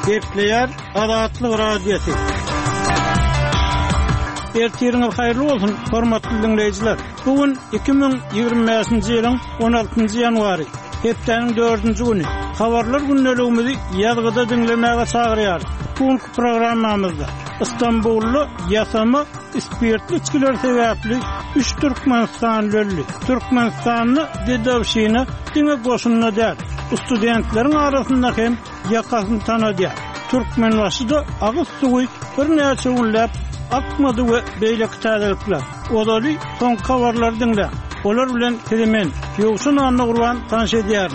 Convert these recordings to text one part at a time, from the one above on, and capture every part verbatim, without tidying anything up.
Bekleyer Adatlyk radiosu. Ertiýäriniz haýyrly bolsun, hormatly dinleýijiler. Bugün iki bin ýygrimi beşinji ýylyň on altynjy ýanwary, hepdeniň dördünji güni. Habarlar günneligimizi ýazgyda dinlemäge çagyrýar. Bugünkü programmamyzda İstanbullu ýasama spirtli içkiler sebäpli üç Türkmenistan öldü. Türkmenistanly Dedawşyny diňe goşunyna däl. Studentleriň arasynda hem ýakasyny tanadýar. Türkmenbaşyda agyz suwy bir näçe günläp akmady we beýle täzelikler. Olaly soň habarlar dinle. Olar bilen Kirimen ýogsun anna gurban tanış edýär.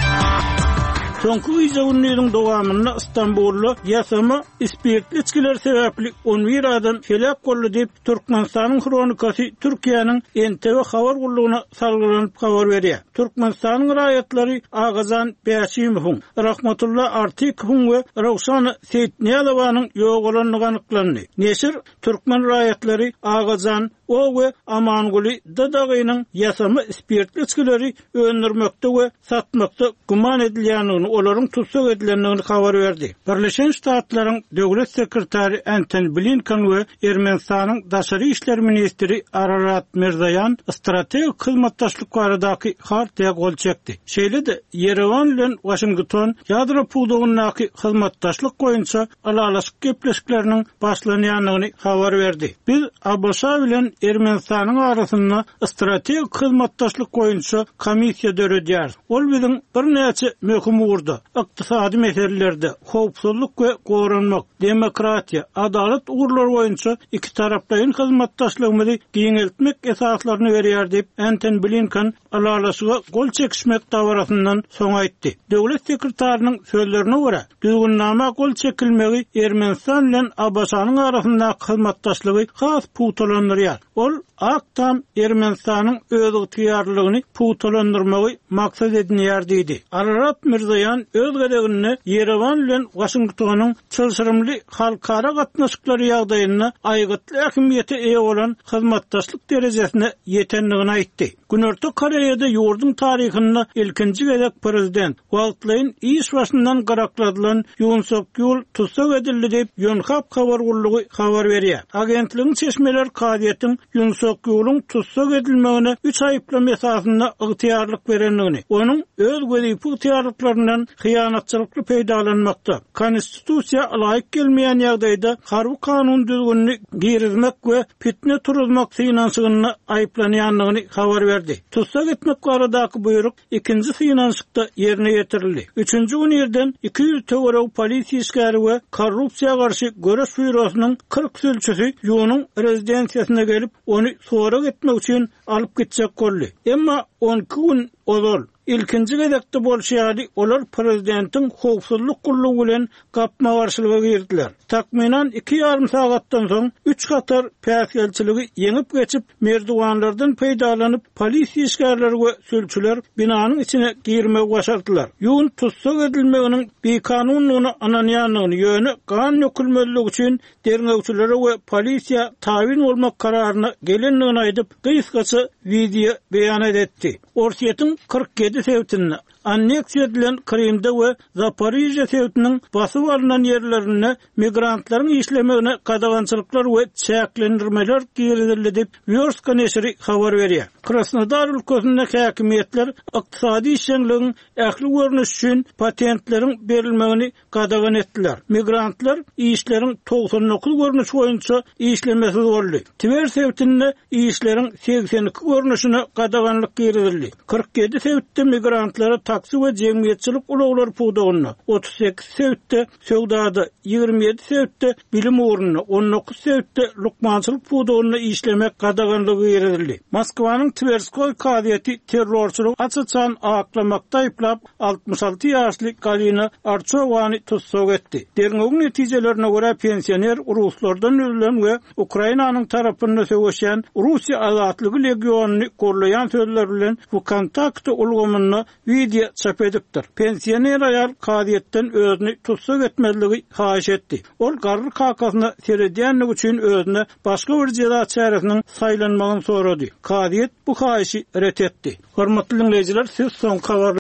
Soňky ýygynyň dowamynda İstanbullu ýasama spirtli içkiler sebäpli on bir adam felak boldy diýip Türkmenistanyň kronikasy Türkiýanyň N T V habar gurulugyna salgylanyp habar berýär. Türkmenistanyň raýatlary Agazan Bäşimow, Rahmatullah Artikow we Rawşan Seyitniyalowanyň ýoğulanyny anyklandy. Neşir Türkmen raýatlary Agazan o we Amanguly Dadagynyň ýasama spirtli içkileri öndürmekde we satmakda guman edilýändigini, olaryň tutsak edilendigini habar berdi. Birleşen Ştatlaryň döwlet sekretary Antony Blinken we Ermenistanyň daşary işler ministri Ararat Mirzoyan strategik hyzmatdaşlyk baradaky hartyýa gol çekdi. Şeýle-de Yerevan bilen Washington ýadro puwdugynyňky hyzmatdaşlyk goýunça alalaşyk gepleşikleriniň başlanýandygyny habar berdi. Biz Abaşa bilen Ermenistanyň arasynda strategik hyzmatdaşlyk goýunça komissiýa döredýär. Ol biziň bir näçe möhüm urdy. Ykdysady meselelerde howpsuzlyk we goranmak, demokratiýa, adalet ugrulary boýunça iki tarapdaýyn hyzmatdaşlygyny giňeltmek esaslaryny berýär diýip Antony Blinken alalaşyga gol çekişmek dawarasyndan soň aýtdy. Döwlet sekretarnyň sözlerine görä, düzgünnama gol çekilmegi Ermenistan bilen Abaşanyň arasynda hyzmatdaşlygy has puwtalandyrýar. Ol aktam Ermenistanyň öz ýygytyrlygyny puwtalandyrmagy maksat edinýär diýdi. Ararat Mirzoyan öz geregini Yerevan bilen Washingtonyň çylşyrymly halkara gatnaşyklary ýagdaýyna aýgytly ähmiýete eýe bolan hyzmatdaşlyk derejesine ýetendigini aýtdy. Günorta Koreýada ýurdun taryhyny ilkinji gezek prezident wagtlaryň iş başyndan garakladylan Yoon Suk-yeol tutsak edildi diýip Yonhap habar gurulugy habar berýär. Agentligiň çeşmeler kadiýetin Yoon Suk-yeol'un tutsak edilmegine üç aýyplama esasynda ygtyýarlyk berenligini, onuň öz gözipi ygtyýarlyklaryndan hyýanatçylykly peýdalanmakda, konstitusiýa laýyk gelmeýän ýagdaýda harby kanun düzgünini girizmek we fitne turuzmak synanşygyny aýyplanýanlygyny habar berdi. Tutsak etmek baradaky buyruk ikinji synanşykda ýerine ýetirildi. Üçüncü gün ýerden iki ýüz töwereg polisiýa işgäri we korrupsiýa garşy göreş bürosynyň kırk sülçüsi ýonyň rezidensiýasyna gelip onu sorak etmek üçin alyp gitjek boldy. Emma on iki gün ozal ilkinji gezekde bolşýary olar prezidentiň howpsuzlyk gurulugy bilen gapma garşylyga girdiler. Takminan iki ýarym sagatdan soň üç gatar päsgelçiligi ýeňip geçip merdiwanlardan peýdalanyp polisiýa işgärleri we sülçüler binanyň içine girmek başardylar. Ýun tutsak edilmeginiň bekanunlygyny ananýanlygyny ýöne gan ýökülmezligi üçin derňewçilere we polisiýa tawin bolmak kararyna gelenligini aýdyp gysgaça video beýan etdi. Orsiýetiň kırk yedi sewtini anneksiýa edilen Krimde we Zaporizhia sewtiniň basyp alynan ýerlerine migrantlaryň işlemegine gadagançylyklar we çäklendirmeler girildi diýip Vyorska neşri habar berýär. Krasnodar ülkesinde häkimetler ykdysady işleňligiň ähli görnüş üçin patentleriň berilmegini gadagan etdiler. Migrantlar işleriň doksan dokuz görnüş boýunça işlemesi boldy. Twer sewtinde işleriň seksen iki görnüşine gadaganlyk girildi. kırk yedi sewtde migrantlara taksi we jemgyýetçilik ulaglary puwdagyny, otuz sekiz sewtde söwdada, ýygrimi ýedi sewtde bilim ugruna, on dokuz sewtde lukmançylyk puwdagyny işlemek gadaganlygy girildi. Moskwanyň Tverskoy kadiýeti terrorçylyk açyçan aklamakda aýplap altmış alty ýaşly Galina Archowany tutsak etdi. Derňegiň netijelerine görä pensioner ruslardan ölen we Ukrainanyň tarapynda söwüşen Russiýa azatlygy legionuny gorlayan sözler bilen bu kontakty ulgamyny video çap edipdir. Pensioner ayal kadiýetden özüni tutsak etmezligi haýyş etdi. Ol garry kakasyna seredýänlik üçin özüne başga bir jeda çärekiniň saýlanmagyny sorady. Kadiýet bu haýyşy ret etdi. Hormatly dinleýijiler, siz soň habar